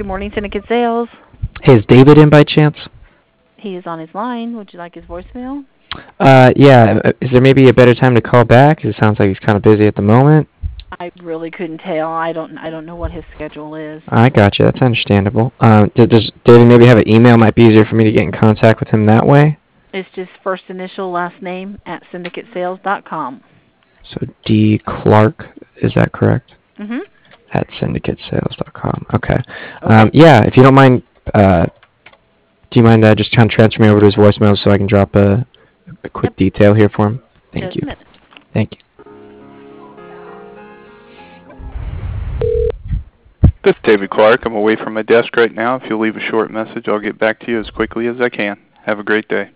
Good morning, Syndicate Sales. Hey, is David in by chance? He is on his line. Would you like his voicemail? Yeah. Is there maybe a better time to call back? 'Cause it sounds like he's kind of busy at the moment. I really couldn't tell. I don't know what his schedule is. I got you. That's understandable. Does David maybe have an email? Might be easier for me to get in contact with him that way. It's just first initial, last name at syndicatesales.com. So D Clark, is that correct? Mhm. At syndicatesales.com. Okay. Okay. Yeah. If you don't mind, do you mind just kind of transfer me over to his voicemail so I can drop a quick detail here for him? Thank Just you. a minute. Thank you. This is David Clark. I'm away from my desk right now. If you'll leave a short message, I'll get back to you as quickly as I can. Have a great day.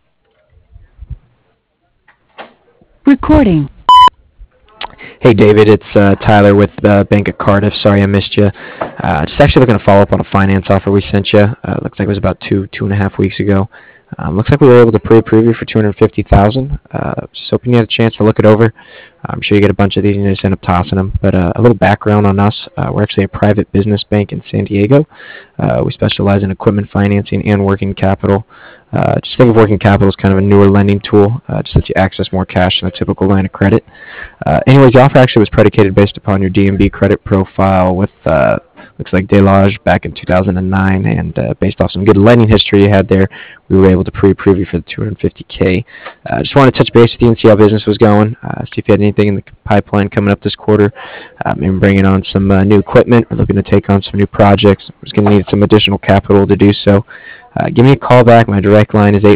Recording. Hey, David, it's Tyler with Bank of Cardiff. Sorry I missed you. Just actually looking to follow up on a finance offer we sent you. Looks like it was about two and a half weeks ago. Looks like we were able to pre-approve you for $250,000. Just hoping you had a chance to look it over. I'm sure you get a bunch of these and you just end up tossing them. But a little background on us. We're actually a private business bank in San Diego. We specialize in equipment financing and working capital. Just think of working capital as kind of a newer lending tool, just lets you access more cash than a typical line of credit. Anyways, the offer actually was predicated based upon your DNB credit profile with looks like Delage back in 2009, and based off some good lending history you had there, we were able to pre-approve you for the $250K. Just wanted to touch base with you and see how business was going, see if you had anything in the pipeline coming up this quarter, maybe bringing on some new equipment or looking to take on some new projects. We're just going to need some additional capital to do so. Give me a call back. My direct line is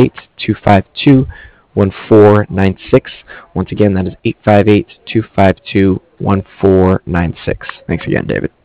858-252-1496. Once again, that is 858-252-1496. Thanks again, David.